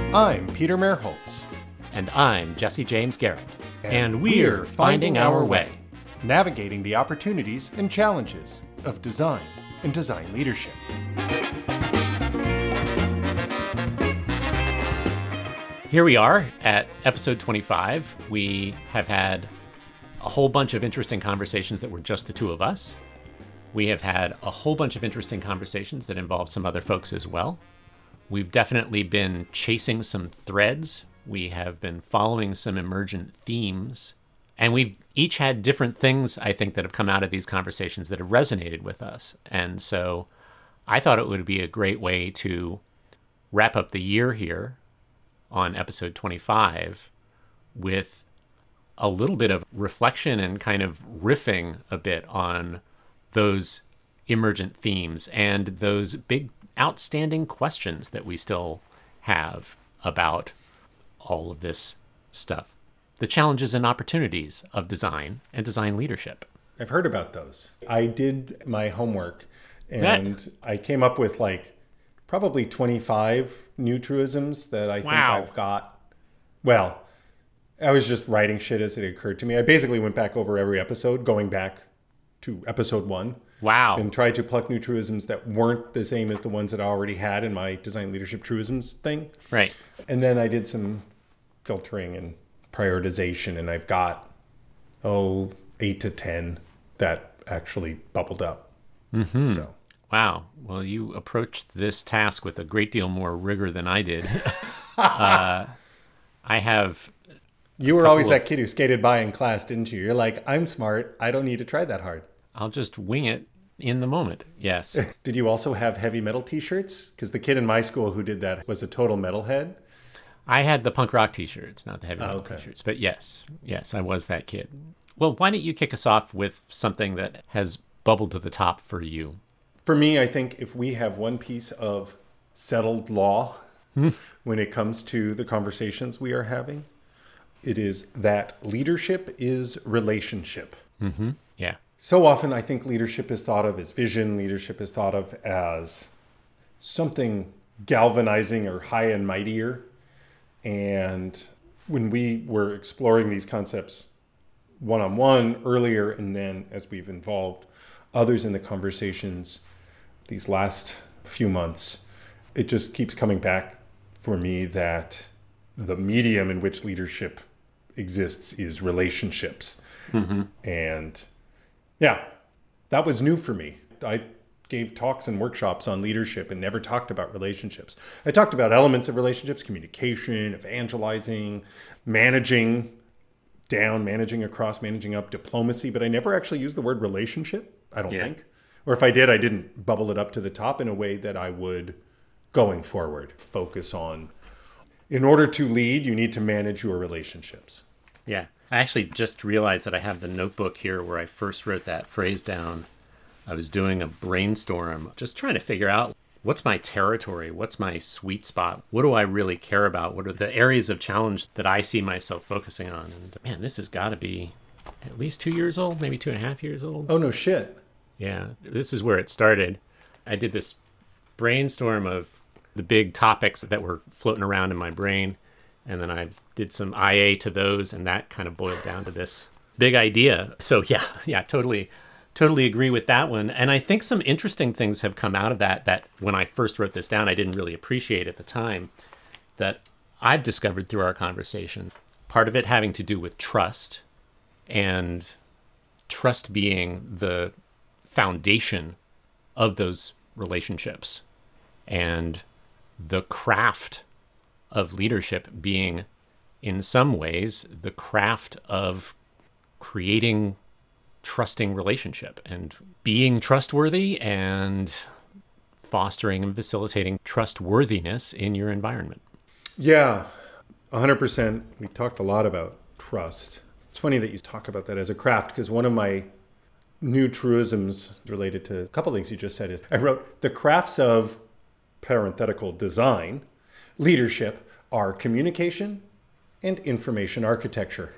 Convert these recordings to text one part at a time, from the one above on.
I'm Peter Merholtz. And I'm Jesse James Garrett. And we're finding our way. Navigating the opportunities and challenges of design and design leadership. Here we are at episode 25. We have had a whole bunch of interesting conversations that were just the two of us. We have had a whole bunch of interesting conversations that involve some other folks as well. We've definitely been chasing some threads. We have been following some emergent themes. And we've each had different things, I think, that have come out of these conversations that have resonated with us. And so I thought it would be a great way to wrap up the year here on episode 25 with a little bit of reflection and kind of riffing a bit on those emergent themes and those big outstanding questions that we still have about all of this stuff. The challenges and opportunities of design and design leadership. I've heard about those. I did my homework and I came up with probably 25 new truisms that I think I've got. Well, I was just writing shit as it occurred to me. I basically went back over every episode, going back to episode 1. Wow. And tried to pluck new truisms that weren't the same as the ones that I already had in my design leadership truisms thing. Right. And then I did some filtering and prioritization, and I've got 8 to 10 that actually bubbled up. Mm-hmm. So wow. Well, you approached this task with a great deal more rigor than I did. I have. You were always that kid who skated by in class, didn't you? You're like, I'm smart. I don't need to try that hard. I'll just wing it in the moment. Yes. Did you also have heavy metal t-shirts? Because the kid in my school who did that was a total metalhead. I had the punk rock t-shirts, not the heavy metal t-shirts. But yes, I was that kid. Well, why don't you kick us off with something that has bubbled to the top for you? For me, I think if we have one piece of settled law when it comes to the conversations we are having, it is that leadership is relationship. Mm-hmm. Yeah. So often I think leadership is thought of as vision. Leadership is thought of as something galvanizing or high and mightier. And when we were exploring these concepts one-on-one earlier, and then as we've involved others in the conversations these last few months, it just keeps coming back for me that the medium in which leadership exists is relationships. Mm-hmm. And yeah, that was new for me. I gave talks and workshops on leadership and never talked about relationships. I talked about elements of relationships, communication, evangelizing, managing down, managing across, managing up, diplomacy, but I never actually used the word relationship, I don't think. Or if I did, I didn't bubble it up to the top in a way that I would, going forward, focus on. In order to lead, you need to manage your relationships. Yeah. I actually just realized that I have the notebook here where I first wrote that phrase down. I was doing a brainstorm, just trying to figure out what's my territory, what's my sweet spot, what do I really care about, what are the areas of challenge that I see myself focusing on. And man, this has got to be at least 2 years old, maybe 2.5 years old. Oh, no shit. Yeah, this is where it started. I did this brainstorm of the big topics that were floating around in my brain. And then I did some IA to those, and that kind of boiled down to this big idea. So yeah, totally agree with that one. And I think some interesting things have come out of that when I first wrote this down, I didn't really appreciate at the time, that I've discovered through our conversation. Part of it having to do with trust, and trust being the foundation of those relationships, and the craft of leadership being, in some ways, the craft of creating trusting relationship and being trustworthy and fostering and facilitating trustworthiness in your environment. Yeah, 100%. We talked a lot about trust. It's funny that you talk about that as a craft, because one of my new truisms related to a couple things you just said is I wrote, the crafts of parenthetical design leadership are communication and information architecture.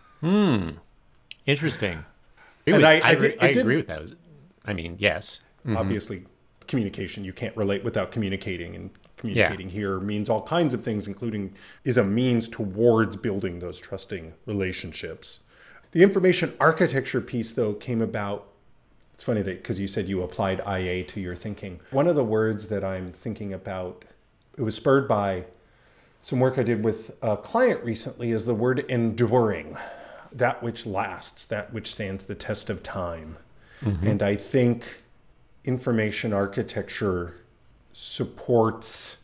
Interesting. I agree with that. I mean, yes. Obviously, communication, you can't relate without communicating. And communicating here means all kinds of things, including is a means towards building those trusting relationships. The information architecture piece, though, came about. It's funny that because you said you applied IA to your thinking. One of the words that I'm thinking about, it was spurred by some work I did with a client recently, is the word enduring. That which lasts, that which stands the test of time. Mm-hmm. And I think information architecture supports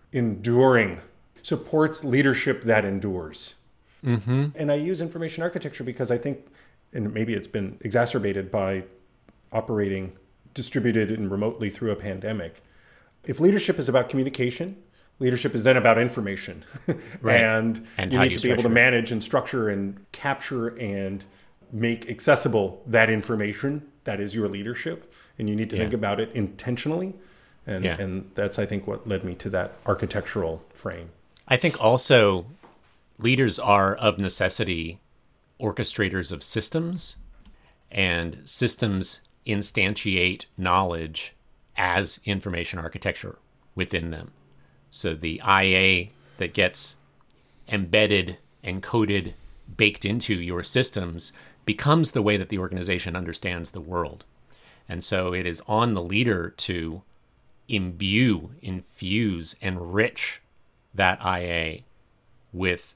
leadership that endures. Mm-hmm. And I use information architecture because I think, and maybe it's been exacerbated by operating distributed and remotely through a pandemic. If leadership is about communication, leadership is then about information. Right. and you need to be able to manage and structure and capture and make accessible that information. That is your leadership. And you need to think about it intentionally. And that's, I think, what led me to that architectural frame. I think also leaders are of necessity orchestrators of systems, and systems instantiate knowledge as information architecture within them. So the IA that gets embedded, encoded, baked into your systems becomes the way that the organization understands the world. And so it is on the leader to imbue, infuse, enrich that IA with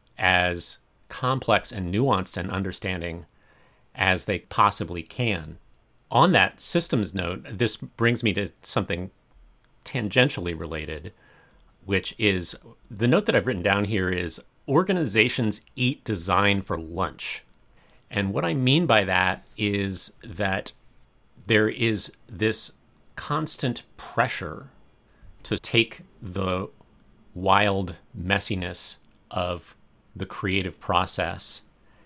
as complex and nuanced an understanding as they possibly can. On that systems note, this brings me to something tangentially related, which is the note that I've written down here is organizations eat design for lunch. And what I mean by that is that there is this constant pressure to take the wild messiness of the creative process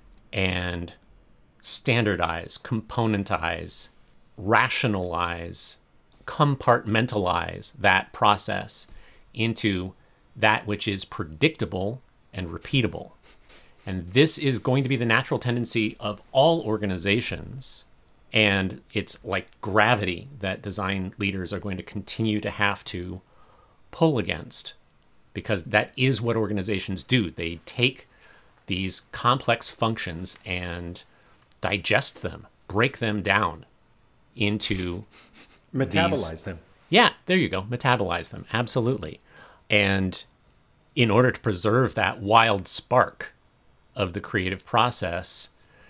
and standardize, componentize, rationalize, compartmentalize that process into that which is predictable and repeatable. And this is going to be the natural tendency of all organizations. And it's like gravity that design leaders are going to continue to have to pull against, because that is what organizations do. They take these complex functions and digest them, break them down into metabolize them. Yeah, there you go. Metabolize them. Absolutely. And in order to preserve that wild spark of the creative process,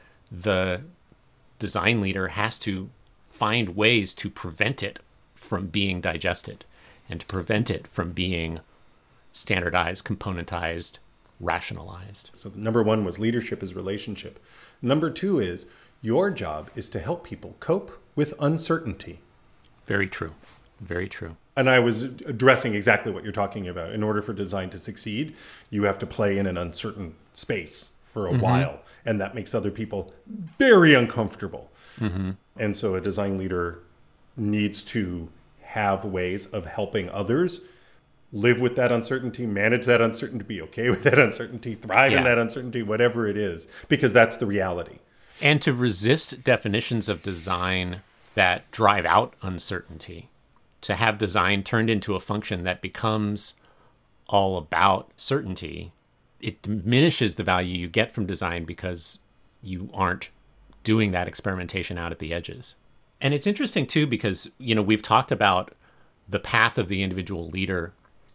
the design leader has to find ways to prevent it from being digested and to prevent it from being standardized, componentized, rationalized. So number one was leadership is relationship. Number two is your job is to help people cope with uncertainty. Very true. Very true. And I was addressing exactly what you're talking about. In order for design to succeed, you have to play in an uncertain space for a while. And that makes other people very uncomfortable. Mm-hmm. And so a design leader needs to have ways of helping others live with that uncertainty, manage that uncertainty, be okay with that uncertainty, thrive in that uncertainty, whatever it is, because that's the reality. And to resist definitions of design that drive out uncertainty, to have design turned into a function that becomes all about certainty, it diminishes the value you get from design because you aren't doing that experimentation out at the edges. And it's interesting too, because, we've talked about the path of the individual leader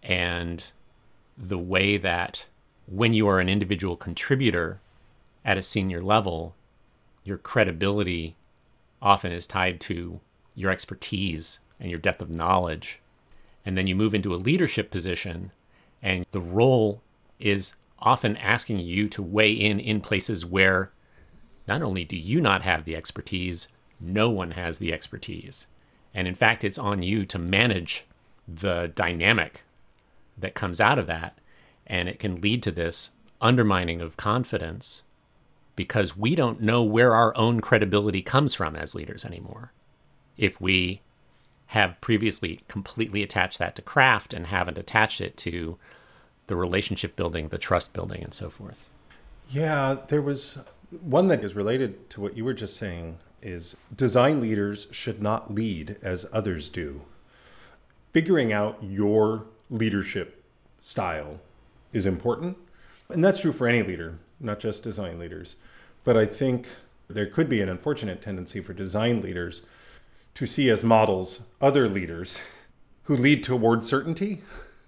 and the way that when you are an individual contributor at a senior level, your credibility often is tied to your expertise and your depth of knowledge. And then you move into a leadership position, and the role is often asking you to weigh in places where not only do you not have the expertise, no one has the expertise. And in fact, it's on you to manage the dynamic that comes out of that. And it can lead to this undermining of confidence because we don't know where our own credibility comes from as leaders anymore. If we have previously completely attached that to craft and haven't attached it to the relationship building, the trust building, and so forth. Yeah, there was one that is related to what you were just saying is design leaders should not lead as others do. Figuring out your leadership style is important. And that's true for any leader, not just design leaders. But I think there could be an unfortunate tendency for design leaders to see as models other leaders who lead toward certainty.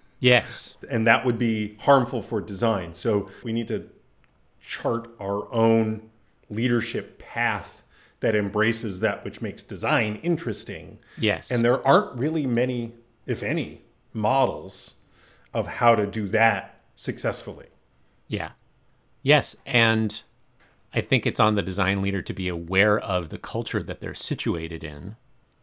Yes. And that would be harmful for design. So we need to chart our own leadership path that embraces that which makes design interesting. Yes. And there aren't really many, if any, models of how to do that successfully. Yeah. Yes. And I think it's on the design leader to be aware of the culture that they're situated in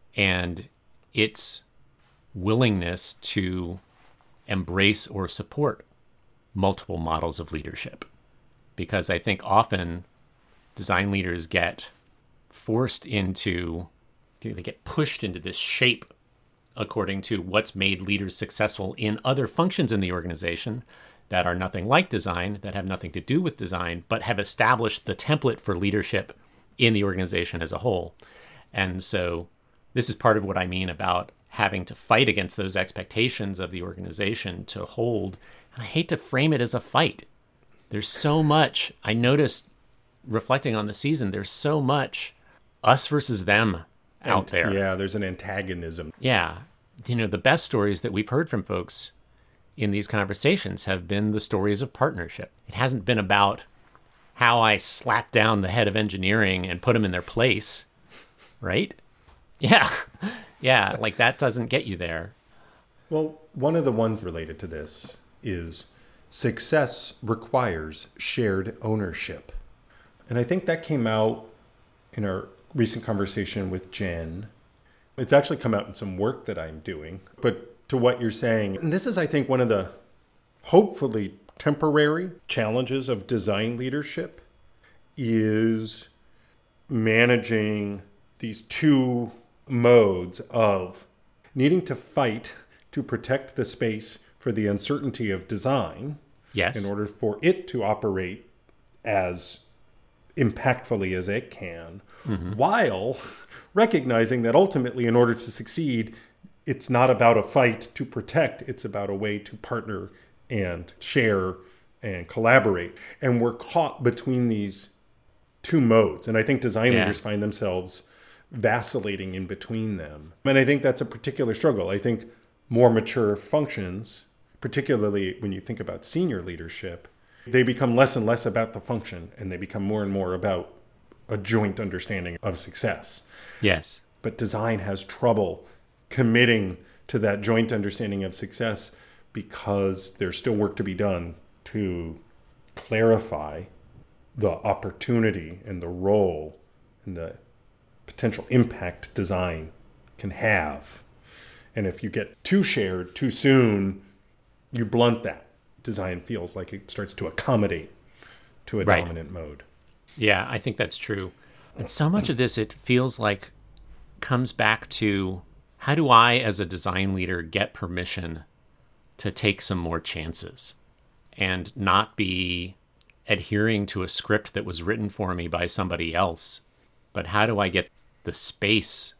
and its willingness to embrace or support multiple models of leadership. Because I think often design leaders get forced into, they get pushed into this shape according to what's made leaders successful in other functions in the organization that are nothing like design, that have nothing to do with design, but have established the template for leadership in the organization as a whole. And so this is part of what I mean about having to fight against those expectations of the organization to hold. And I hate to frame it as a fight. There's so much, I noticed reflecting on the season, there's so much us versus them out there. Yeah, there's an antagonism. Yeah. You know, the best stories that we've heard from folks in these conversations have been the stories of partnership. It hasn't been about how I slap down the head of engineering and put them in their place, right? Yeah. Yeah, like that doesn't get you there. Well, one of the ones related to this is success requires shared ownership. And I think that came out in our recent conversation with Jen. It's actually come out in some work that I'm doing. But to what you're saying, and this is, I think, one of the hopefully temporary challenges of design leadership is managing these two modes of needing to fight to protect the space for the uncertainty of design. Yes. In order for it to operate as impactfully as it can, while recognizing that ultimately, in order to succeed, it's not about a fight to protect, it's about a way to partner and share and collaborate. And we're caught between these two modes. And I think design leaders find themselves vacillating in between them. And I think that's a particular struggle. I think more mature functions, particularly when you think about senior leadership, they become less and less about the function and they become more and more about a joint understanding of success. Yes. But design has trouble committing to that joint understanding of success because there's still work to be done to clarify the opportunity and the role and the potential impact design can have. And if you get too shared too soon, you blunt that. Design feels like it starts to accommodate to a dominant mode. Yeah, I think that's true. And so much of this, it feels like, comes back to how do I, as a design leader, get permission to take some more chances and not be adhering to a script that was written for me by somebody else, but how do I get the space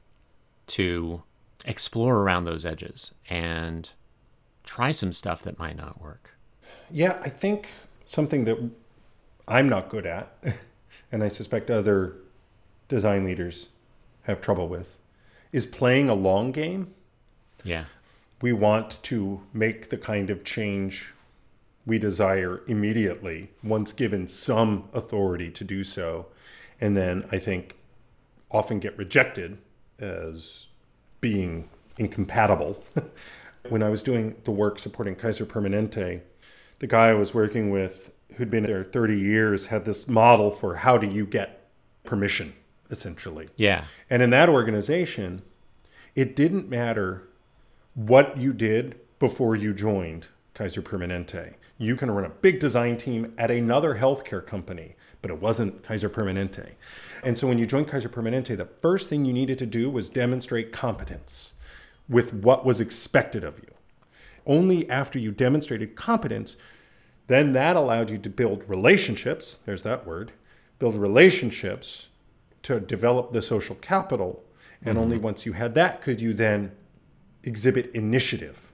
to explore around those edges and try some stuff that might not work? Yeah, I think something that I'm not good at, and I suspect other design leaders have trouble with, is playing a long game. Yeah. We want to make the kind of change we desire immediately, once given some authority to do so, and then I think often get rejected as being incompatible. When I was doing the work supporting Kaiser Permanente, the guy I was working with, who'd been there 30 years, had this model for how do you get permission, essentially. Yeah. And in that organization, it didn't matter what you did before you joined Kaiser Permanente. You can run a big design team at another healthcare company, but it wasn't Kaiser Permanente. And so when you joined Kaiser Permanente, the first thing you needed to do was demonstrate competence with what was expected of you. Only after you demonstrated competence, then that allowed you to build relationships, there's that word, build relationships to develop the social capital. And only once you had that could you then exhibit initiative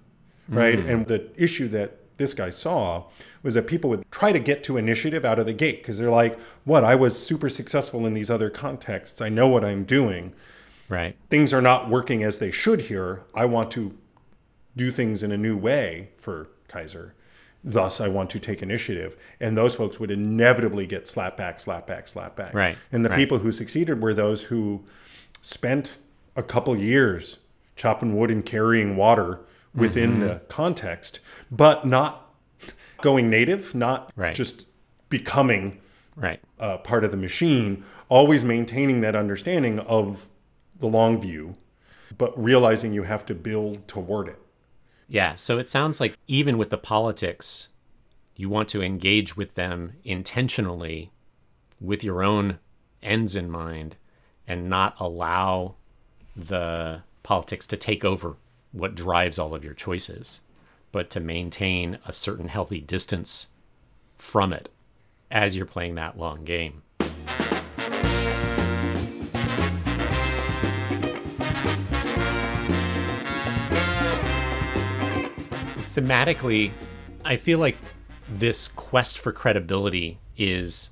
right? And the issue that this guy saw was that people would try to get to initiative out of the gate because they're like, what, I was super successful in these other contexts. I know what I'm doing. Right. Things are not working as they should here. I want to do things in a new way for Kaiser. Thus, I want to take initiative. And those folks would inevitably get slap back. Right. And the people who succeeded were those who spent a couple years chopping wood and carrying water within the context, but not going native, not just becoming part of the machine, always maintaining that understanding of the long view, but realizing you have to build toward it. Yeah, so it sounds like even with the politics, you want to engage with them intentionally with your own ends in mind and not allow the politics to take over what drives all of your choices, but to maintain a certain healthy distance from it as you're playing that long game. Thematically, I feel like this quest for credibility is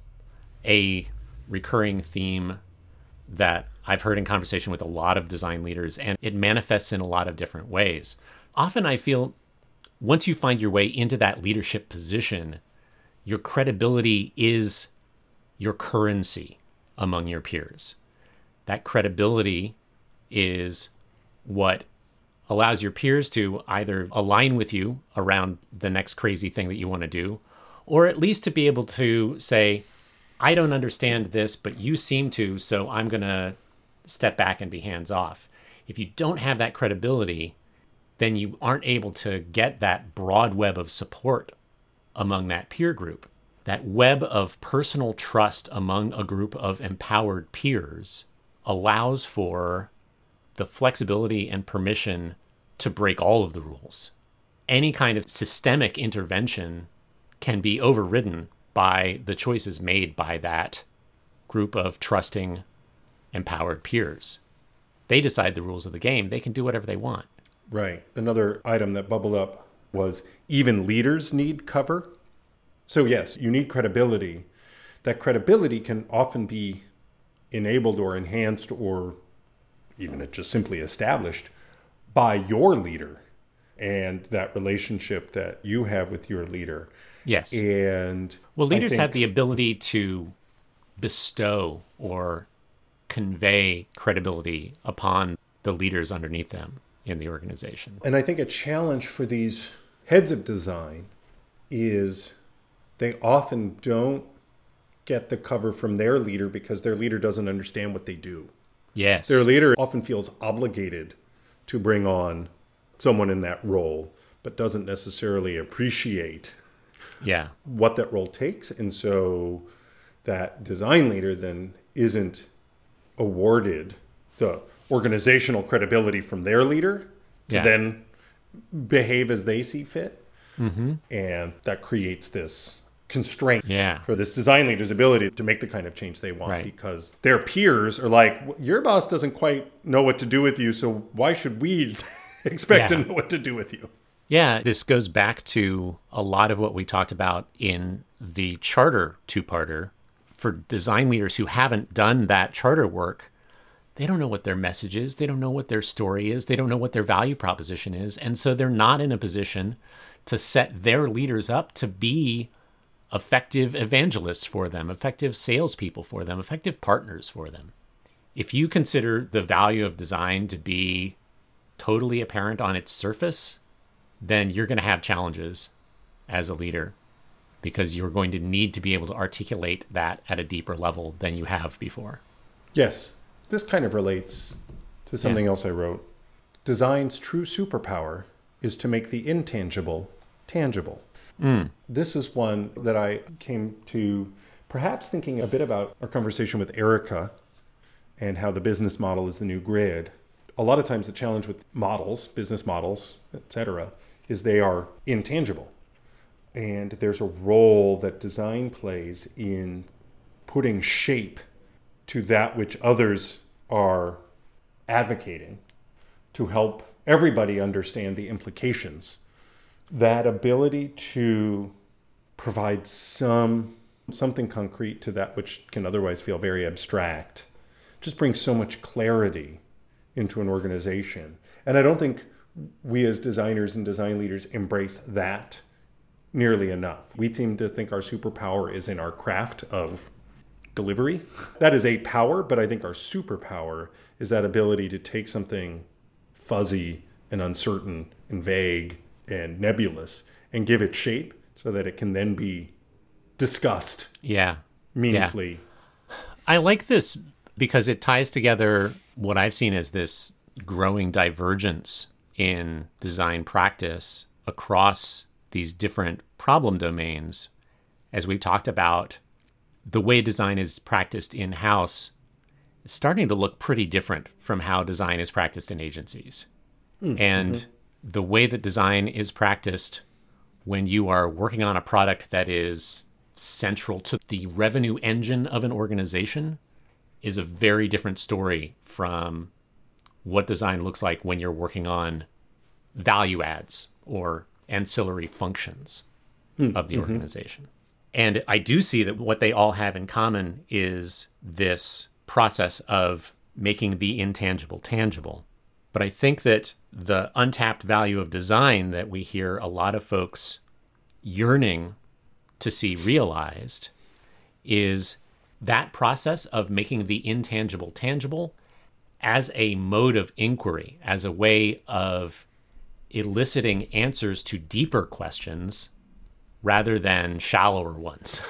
a recurring theme that I've heard in conversation with a lot of design leaders, and it manifests in a lot of different ways. Often I feel once you find your way into that leadership position, your credibility is your currency among your peers. That credibility is what allows your peers to either align with you around the next crazy thing that you want to do, or at least to be able to say, I don't understand this, but you seem to, so I'm going to step back and be hands off. If you don't have that credibility, then you aren't able to get that broad web of support among that peer group. That web of personal trust among a group of empowered peers allows for the flexibility and permission to break all of the rules. Any kind of systemic intervention can be overridden by the choices made by that group of trusting, empowered peers. They decide the rules of the game. They can do whatever they want. Right. Another item that bubbled up was even leaders need cover. So yes, you need credibility. That credibility can often be enabled or enhanced or even just simply established by your leader and that relationship that you have with your leader. Yes. And well, leaders have the ability to bestow or convey credibility upon the leaders underneath them in the organization. And I think a challenge for these heads of design is they often don't get the cover from their leader because their leader doesn't understand what they do. Yes. Their leader often feels obligated to bring on someone in that role, but doesn't necessarily appreciate what that role takes. And so that design leader then isn't awarded the organizational credibility from their leader to then behave as they see fit. Mm-hmm. And that creates this constraint for this design leader's ability to make the kind of change they want because their peers are like, your boss doesn't quite know what to do with you, so why should we expect to know what to do with you? Yeah, this goes back to a lot of what we talked about in the charter two-parter. For design leaders who haven't done that charter work, they don't know what their message is. They don't know what their story is. They don't know what their value proposition is. And so they're not in a position to set their leaders up to be effective evangelists for them, effective salespeople for them, effective partners for them. If you consider the value of design to be totally apparent on its surface, then you're going to have challenges as a leader because you're going to need to be able to articulate that at a deeper level than you have before. Yes. This kind of relates to something else I wrote. Design's true superpower is to make the intangible tangible. This is one that I came to perhaps thinking a bit about our conversation with Erica and how the business model is the new grid. A lot of times the challenge with models, business models, etc., is they are intangible. And there's a role that design plays in putting shape to that which others are advocating to help everybody understand the implications that ability to provide something concrete to that which can otherwise feel very abstract just brings so much clarity into an organization. And I don't think we as designers and design leaders embrace that nearly enough. We seem to think our superpower is in our craft of delivery. That is a power, but I think our superpower is that ability to take something fuzzy and uncertain and vague and nebulous and give it shape so that it can then be discussed meaningfully. Yeah. I like this because it ties together what I've seen as this growing divergence in design practice across these different problem domains. As we talked about, the way design is practiced in-house is starting to look pretty different from how design is practiced in agencies. And the way that design is practiced when you are working on a product that is central to the revenue engine of an organization is a very different story from what design looks like when you're working on value adds or ancillary functions of the organization. And I do see that what they all have in common is this process of making the intangible tangible. But I think that the untapped value of design that we hear a lot of folks yearning to see realized is that process of making the intangible tangible as a mode of inquiry, as a way of eliciting answers to deeper questions rather than shallower ones.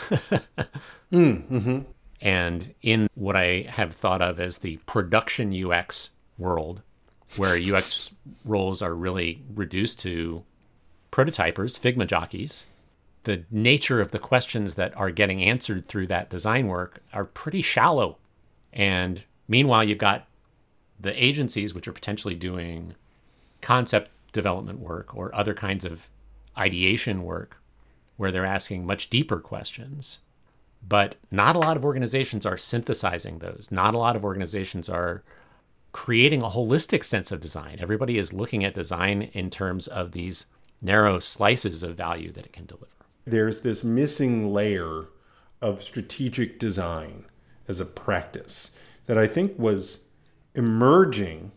And in what I have thought of as the production UX world, where UX roles are really reduced to prototypers, Figma jockeys, the nature of the questions that are getting answered through that design work are pretty shallow. And meanwhile, you've got the agencies, which are potentially doing concept development work or other kinds of ideation work, where they're asking much deeper questions. But not a lot of organizations are synthesizing those. Not a lot of organizations are creating a holistic sense of design. Everybody is looking at design in terms of these narrow slices of value that it can deliver. There's this missing layer of strategic design as a practice that I think was emerging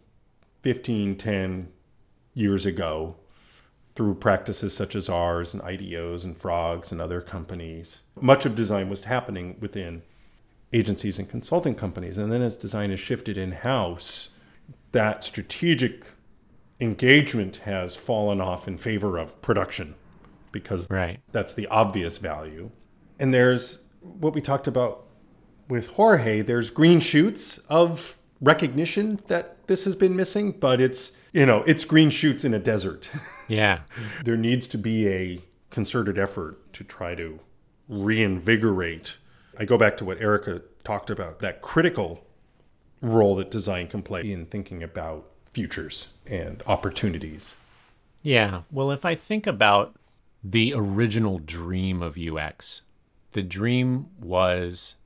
10 years ago through practices such as ours and IDEOs and Frogs and other companies. Much of design was happening within agencies and consulting companies. And then as design has shifted in-house, that strategic engagement has fallen off in favor of production because that's the obvious value. And there's what we talked about with Jorge, there's green shoots of recognition that this has been missing, but it's green shoots in a desert. Yeah. There needs to be a concerted effort to try to reinvigorate. I go back to what Erica talked about, that critical role that design can play in thinking about futures and opportunities. Yeah. Well, if I think about the original dream of UX, the dream was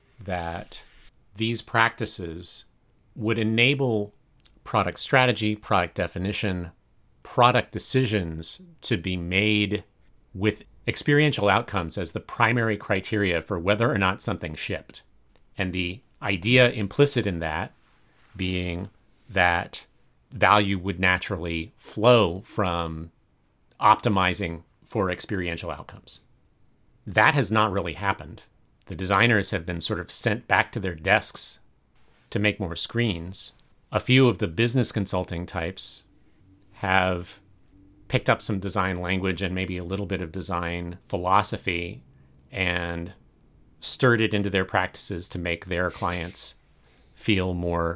that these practices would enable product strategy, product definition, product decisions to be made with experiential outcomes as the primary criteria for whether or not something shipped. And the idea implicit in that being that value would naturally flow from optimizing for experiential outcomes. That has not really happened. The designers have been sort of sent back to their desks to make more screens. A few of the business consulting types have picked up some design language and maybe a little bit of design philosophy and stirred it into their practices to make their clients feel more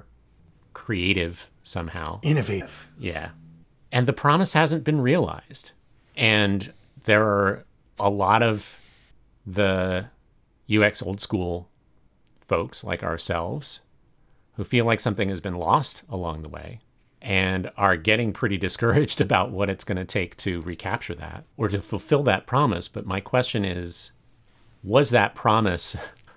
creative somehow. Innovative. Yeah. And the promise hasn't been realized. And there are a lot of the UX old school folks like ourselves who feel like something has been lost along the way and are getting pretty discouraged about what it's going to take to recapture that or to fulfill that promise. But my question is, was that promise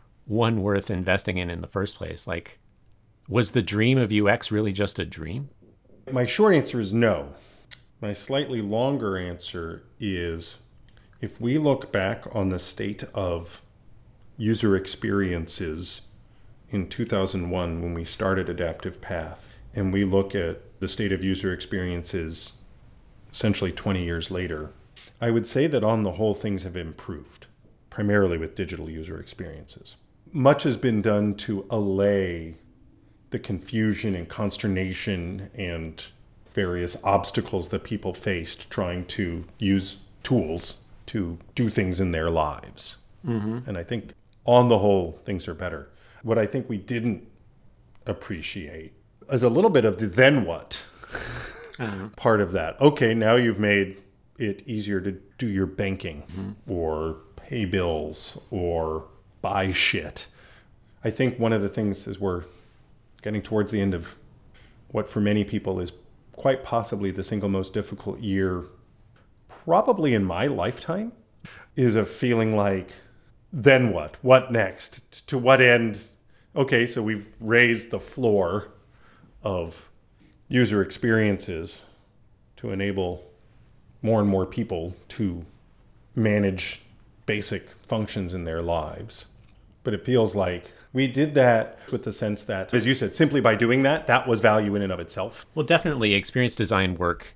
one worth investing in the first place? Like, was the dream of UX really just a dream? My short answer is no. My slightly longer answer is, if we look back on the state of user experiences in 2001 when we started Adaptive Path, and we look at the state of user experiences essentially 20 years later, I would say that on the whole things have improved, primarily with digital user experiences. Much has been done to allay the confusion and consternation and various obstacles that people faced trying to use tools to do things in their lives. Mm-hmm. And I think on the whole, things are better. What I think we didn't appreciate is a little bit of the then what part of that. Okay, now you've made it easier to do your banking or pay bills or buy shit. I think one of the things is we're getting towards the end of what for many people is quite possibly the single most difficult year probably in my lifetime, is a feeling like, then what? What next? To what end? Okay, so we've raised the floor of user experiences to enable more and more people to manage basic functions in their lives. But it feels like we did that with the sense that, as you said, simply by doing that, that was value in and of itself. Well, definitely experience design work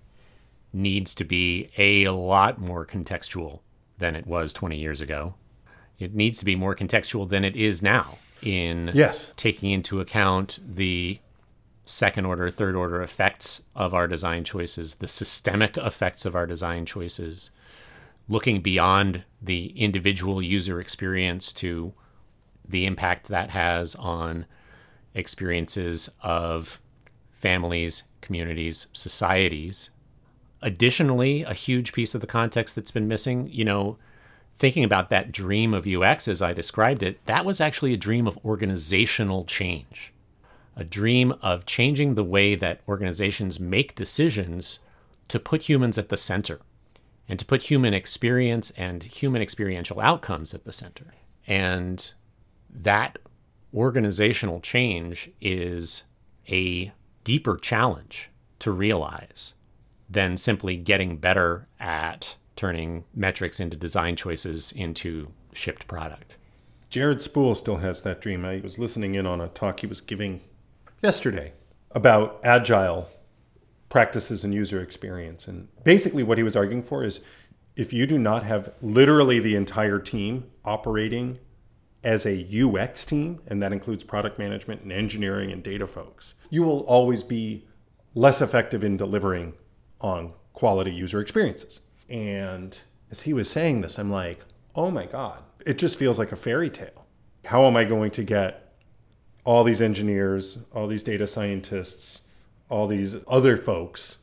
needs to be a lot more contextual than it was 20 years ago. It needs to be more contextual than it is now in taking into account the second order, third order effects of our design choices, the systemic effects of our design choices, looking beyond the individual user experience to the impact that has on experiences of families, communities, societies. Additionally, a huge piece of the context that's been missing, thinking about that dream of UX as I described it, that was actually a dream of organizational change, a dream of changing the way that organizations make decisions to put humans at the center and to put human experience and human experiential outcomes at the center. And that organizational change is a deeper challenge to realize than simply getting better at turning metrics into design choices into shipped product. Jared Spool still has that dream. I was listening in on a talk he was giving yesterday about agile practices and user experience. And basically what he was arguing for is if you do not have literally the entire team operating as a UX team, and that includes product management and engineering and data folks, you will always be less effective in delivering on quality user experiences. And as he was saying this, I'm like, oh my God, it just feels like a fairy tale. How am I going to get all these engineers, all these data scientists, all these other folks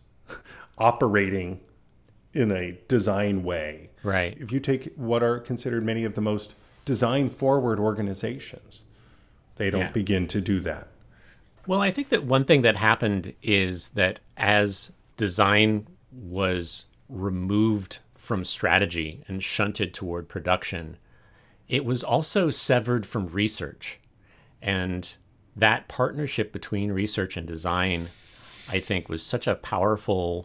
operating in a design way? Right. If you take what are considered many of the most design-forward organizations, they don't begin to do that. Well, I think that one thing that happened is that as design was removed from strategy and shunted toward production, it was also severed from research. And that partnership between research and design, I think, was such a powerful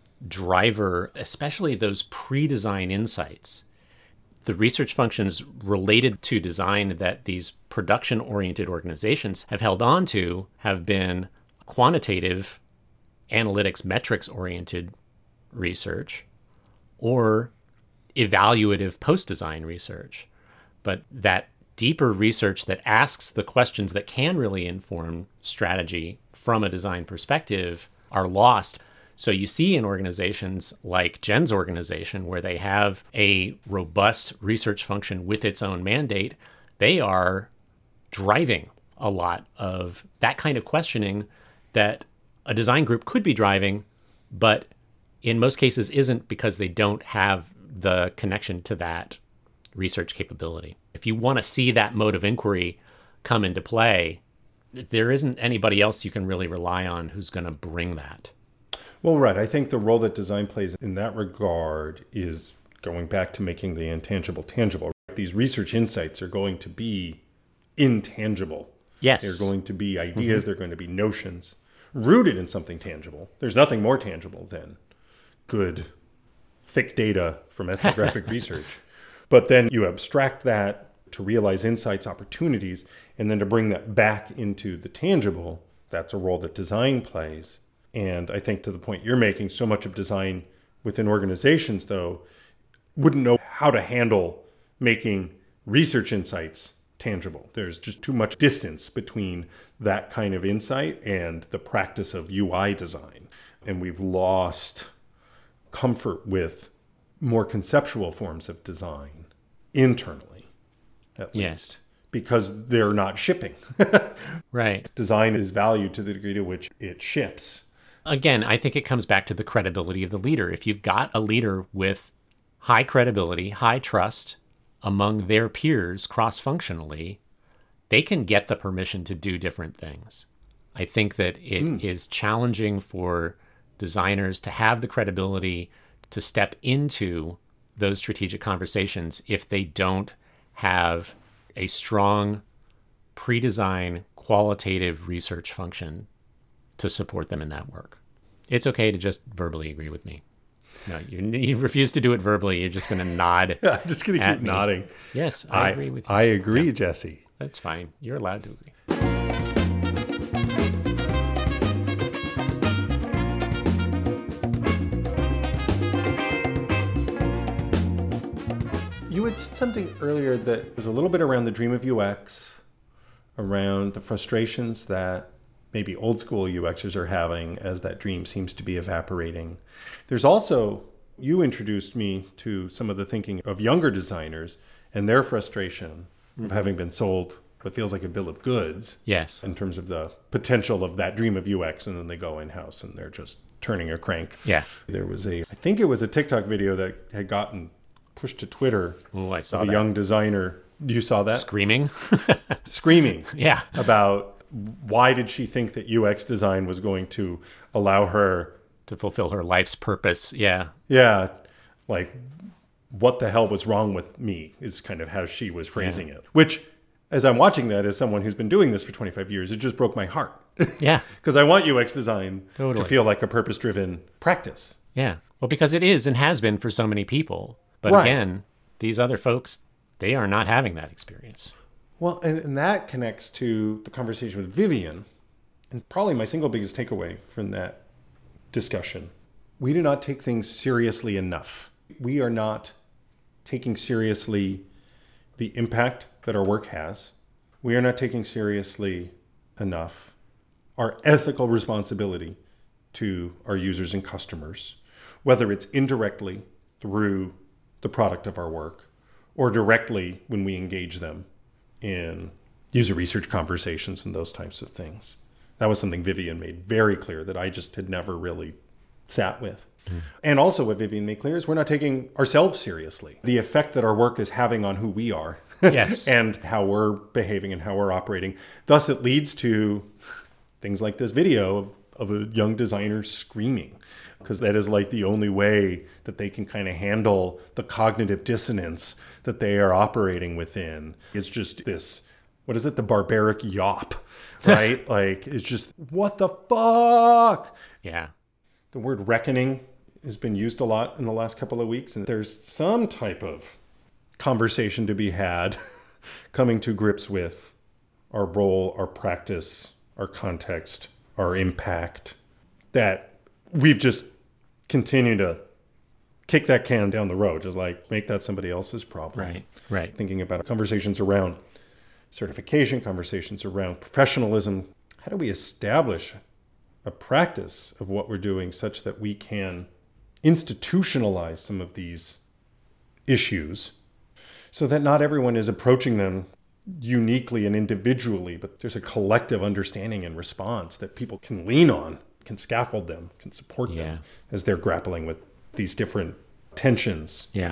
driver, especially those pre-design insights. The research functions related to design that these production-oriented organizations have held on to have been quantitative, analytics, metrics-oriented research or evaluative post-design research. But that deeper research that asks the questions that can really inform strategy from a design perspective are lost. So you see in organizations like Jen's organization, where they have a robust research function with its own mandate, they are driving a lot of that kind of questioning that a design group could be driving, but in most cases isn't, because they don't have the connection to that research capability. If you want to see that mode of inquiry come into play, there isn't anybody else you can really rely on who's going to bring that. Well, right. I think the role that design plays in that regard is going back to making the intangible tangible. These research insights are going to be intangible. Yes. They're going to be ideas. They're going to be notions rooted in something tangible. There's nothing more tangible than good, thick data from ethnographic research. But then you abstract that to realize insights, opportunities, and then to bring that back into the tangible. That's a role that design plays. And I think to the point you're making, so much of design within organizations, though, wouldn't know how to handle making research insights tangible. There's just too much distance between that kind of insight and the practice of UI design. And we've lost comfort with more conceptual forms of design internally, at least, because they're not shipping. Right. Design is valued to the degree to which it ships. Again, I think it comes back to the credibility of the leader. If you've got a leader with high credibility, high trust among their peers cross-functionally, they can get the permission to do different things. I think that it is challenging for designers to have the credibility to step into those strategic conversations if they don't have a strong pre-design qualitative research function to support them in that work. It's okay to just verbally agree with me. No, you refuse to do it verbally. You're just going to nod. I'm just going to keep nodding. Yes, I agree with you. I agree, Jesse. That's fine. You're allowed to agree. You had said something earlier that was a little bit around the dream of UX, around the frustrations that maybe old school UXers are having as that dream seems to be evaporating. There's also, you introduced me to some of the thinking of younger designers and their frustration of having been sold what feels like a bill of goods. Yes. In terms of the potential of that dream of UX, and then they go in-house and they're just turning a crank. Yeah. There was I think it was a TikTok video that had gotten pushed to Twitter. Oh, I saw of that. A young designer. You saw that? Screaming. Screaming. Yeah. About why did she think that UX design was going to allow her to fulfill her life's purpose. Yeah. Yeah. Like, what the hell was wrong with me is kind of how she was phrasing it. Which, as I'm watching that, as someone who's been doing this for 25 years, it just broke my heart. Yeah. Because I want UX design Totally. to feel like a purpose-driven practice. Yeah. Well, because it is and has been for so many people. But Right. again, these other folks, they are not having that experience. Well, and that connects to the conversation with Vivian, and probably my single biggest takeaway from that discussion. We do not take things seriously enough. We are not taking seriously the impact that our work has. We are not taking seriously enough our ethical responsibility to our users and customers, whether it's indirectly through the product of our work or directly when we engage them in user research conversations and those types of things. That was something Vivian made very clear that I just had never really sat with. And also what Vivian made clear is we're not taking ourselves seriously. The effect that our work is having on who we are. Yes. And how we're behaving and how we're operating. Thus, it leads to things like this video of a young designer screaming, because that is like the only way that they can kind of handle the cognitive dissonance that they are operating within. It's just this, what is it? The barbaric yawp, right? Like, it's just, what the fuck? Yeah. The word reckoning has been used a lot in the last couple of weeks, and there's some type of conversation to be had coming to grips with our role, our practice, our context, our impact, that we've just continued to kick that can down the road, just like make that somebody else's problem. Right. Thinking about conversations around certification, conversations around professionalism. How do we establish a practice of what we're doing such that we can institutionalize some of these issues so that not everyone is approaching them uniquely and individually, but there's a collective understanding and response that people can lean on, can scaffold them, can support them as they're grappling with these different tensions. Yeah.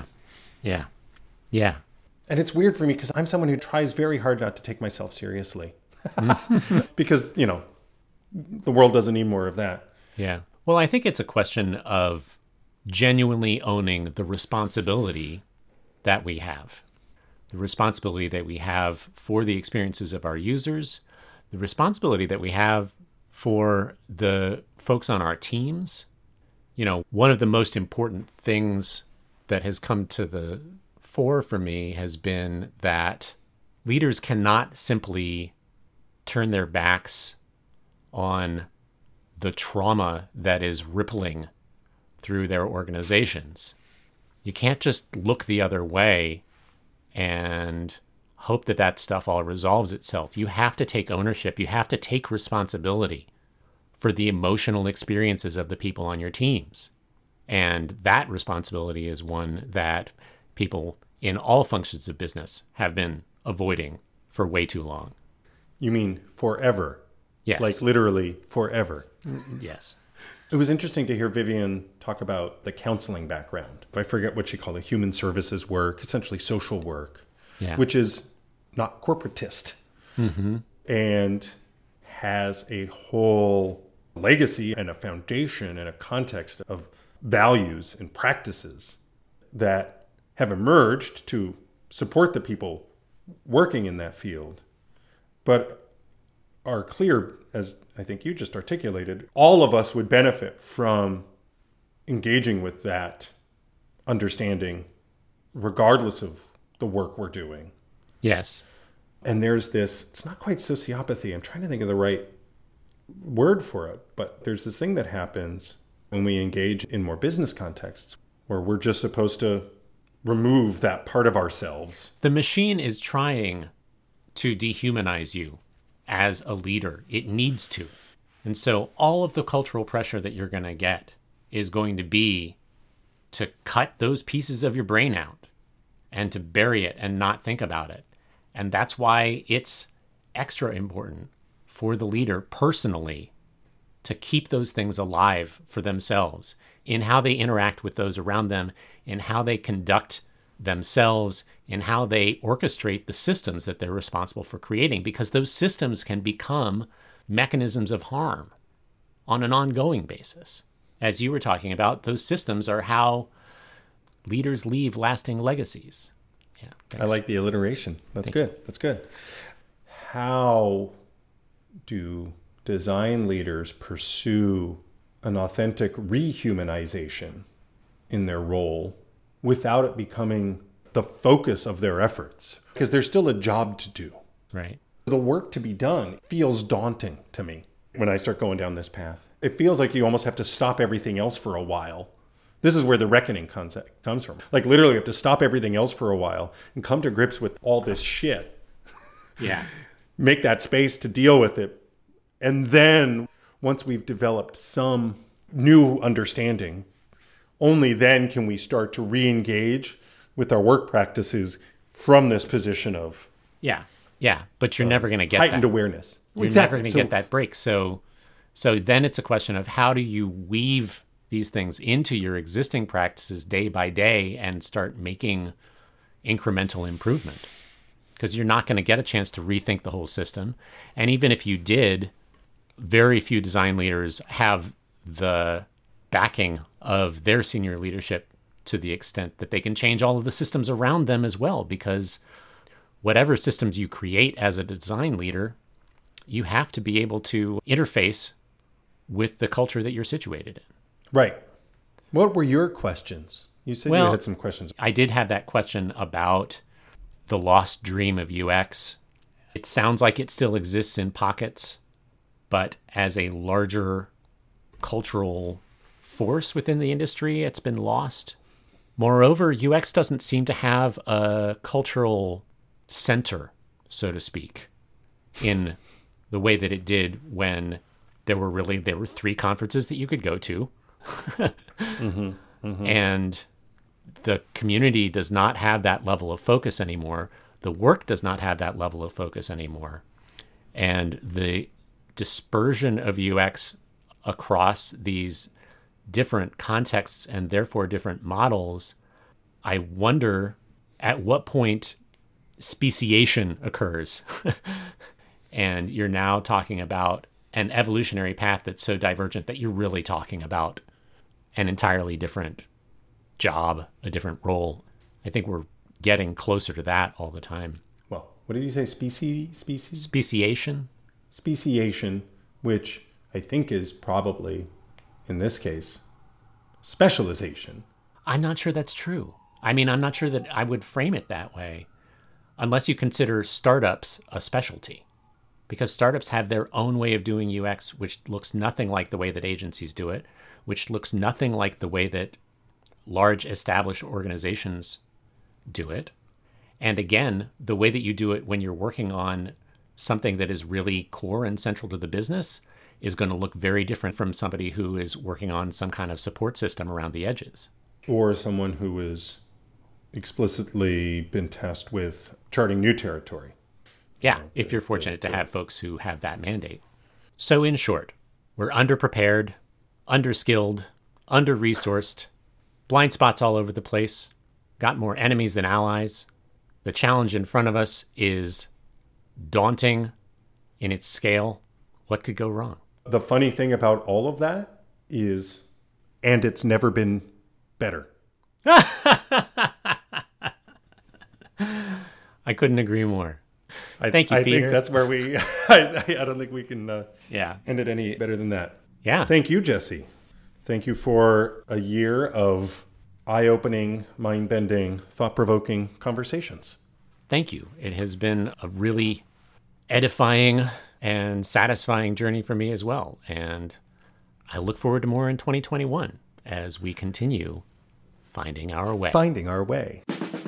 And it's weird for me because I'm someone who tries very hard not to take myself seriously because, the world doesn't need more of that. Yeah. Well, I think it's a question of genuinely owning the responsibility that we have. The responsibility that we have for the experiences of our users, the responsibility that we have for the folks on our teams, One of the most important things that has come to the fore for me has been that leaders cannot simply turn their backs on the trauma that is rippling through their organizations. You can't just look the other way and hope that that stuff all resolves itself. You have to take ownership. You have to take responsibility for the emotional experiences of the people on your teams. And that responsibility is one that people in all functions of business have been avoiding for way too long. You mean forever? Yes. Like literally forever. Yes. It was interesting to hear Vivian talk about the counseling background. I forget what she called it, human services work, essentially social work, which is not corporatist and has a whole legacy and a foundation and a context of values and practices that have emerged to support the people working in that field, but are clear, as I think you just articulated, all of us would benefit from engaging with that understanding regardless of the work we're doing. Yes. And there's this, it's not quite sociopathy, I'm trying to think of the right word for it, but there's this thing that happens when we engage in more business contexts where we're just supposed to remove that part of ourselves. The machine is trying to dehumanize you as a leader. It needs to. And so all of the cultural pressure that you're going to get is going to be to cut those pieces of your brain out and to bury it and not think about it. And that's why it's extra important for the leader personally to keep those things alive for themselves in how they interact with those around them, in how they conduct themselves, in how they orchestrate the systems that they're responsible for creating, because those systems can become mechanisms of harm on an ongoing basis. As you were talking about, those systems are how leaders leave lasting legacies. Yeah, I like the alliteration. That's good. That's good. How do design leaders pursue an authentic rehumanization in their role without it becoming the focus of their efforts? Because there's still a job to do. Right. The work to be done feels daunting to me when I start going down this path. It feels like you almost have to stop everything else for a while. This is where the reckoning comes from. Like literally you have to stop everything else for a while and come to grips with all this shit. Yeah. Make that space to deal with it. And then once we've developed some new understanding, only then can we start to re-engage with our work practices from this position of but you're never going to get heightened that. awareness. You're never going to get that break. So then it's a question of how do you weave these things into your existing practices day by day and start making incremental improvement? Because you're not going to get a chance to rethink the whole system. And even if you did, very few design leaders have the backing of their senior leadership to the extent that they can change all of the systems around them as well, because whatever systems you create as a design leader, you have to be able to interface with the culture that you're situated in. Right. What were your questions? You said you had some questions. I did have that question about the lost dream of UX. It sounds like it still exists in pockets, but as a larger cultural force within the industry, it's been lost. Moreover, UX doesn't seem to have a cultural center, so to speak, in the way that it did when there were 3 conferences that you could go to. And the community does not have that level of focus anymore. The work does not have that level of focus anymore. And the dispersion of UX across these different contexts and therefore different models, I wonder at what point speciation occurs. And you're now talking about an evolutionary path that's so divergent that you're really talking about an entirely different job, a different role. I think we're getting closer to that all the time. Well, what did you say? Speciation? Speciation, which I think is probably, in this case, specialization. I'm not sure that's true. I mean, I'm not sure that I would frame it that way unless you consider startups a specialty. Because startups have their own way of doing UX, which looks nothing like the way that agencies do it, which looks nothing like the way that large established organizations do it. And again, the way that you do it when you're working on something that is really core and central to the business is going to look very different from somebody who is working on some kind of support system around the edges. Or someone who has explicitly been tasked with charting new territory. Yeah, if you're fortunate to have folks who have that mandate. So in short, we're underprepared, underskilled, under-resourced, blind spots all over the place, got more enemies than allies. The challenge in front of us is daunting in its scale. What could go wrong? The funny thing about all of that is, and it's never been better. I couldn't agree more. Thank you, I Peter. think that's where we, I don't think we can end it any better than that. Yeah. Thank you, Jesse. Thank you for a year of eye-opening, mind-bending, thought-provoking conversations. Thank you. It has been a really edifying and satisfying journey for me as well. And I look forward to more in 2021 as we continue finding our way. Finding our way.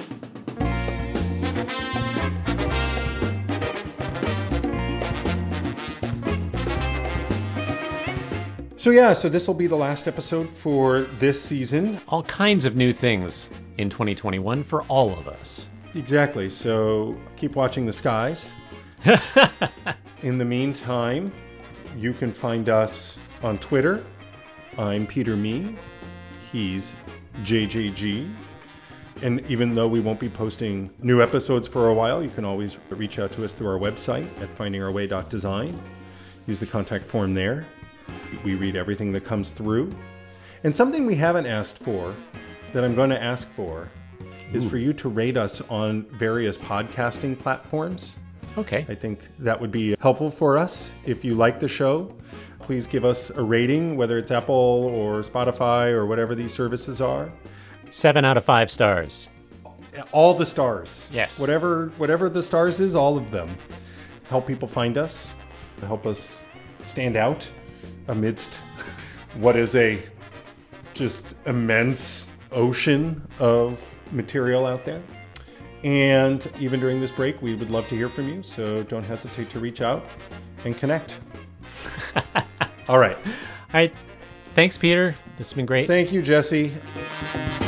So this will be the last episode for this season. All kinds of new things in 2021 for all of us. Exactly. So keep watching the skies. In the meantime, you can find us on Twitter. I'm Peter Me. He's JJG. And even though we won't be posting new episodes for a while, you can always reach out to us through our website at findingourway.design. Use the contact form there. We read everything that comes through. And something we haven't asked for, that I'm going to ask for, is for you to rate us on various podcasting platforms. Okay. I think that would be helpful for us. If you like the show, please give us a rating, whether it's Apple or Spotify or whatever these services are. 7 out of 5 stars. All the stars. Yes. Whatever the stars is, all of them. Help people find us. Help us stand out amidst what is a just immense ocean of material out there. And even during this break, we would love to hear from you. So don't hesitate to reach out and connect. All right. All right. Thanks, Peter. This has been great. Thank you, Jesse.